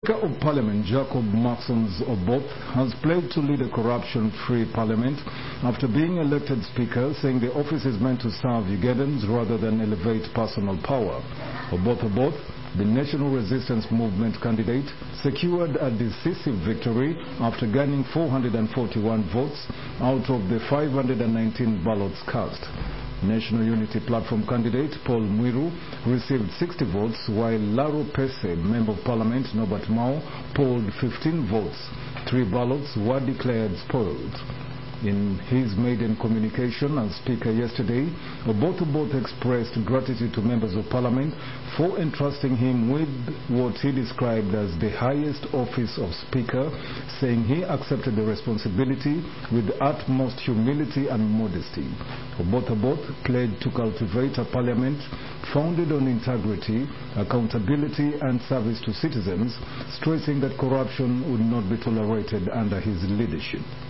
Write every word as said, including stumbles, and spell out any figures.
Speaker of Parliament Jacob Maxons Oboth has pledged to lead a corruption-free parliament after being elected Speaker, saying the office is meant to serve Ugandans rather than elevate personal power. Oboth Oboth, the National Resistance Movement candidate, secured a decisive victory after gaining four hundred forty-one votes out of the five hundred nineteen ballots cast. National Unity Platform candidate Paul Mwiru received sixty votes, while Laro Pese, Member of Parliament Norbert Mao, polled fifteen votes. Three ballots were declared spoiled. In his maiden communication as Speaker yesterday, Oboth Oboth expressed gratitude to members of Parliament for entrusting him with what he described as the highest office of Speaker, saying he accepted the responsibility with utmost humility and modesty. Oboth Oboth pledged to cultivate a Parliament founded on integrity, accountability and service to citizens, stressing that corruption would not be tolerated under his leadership.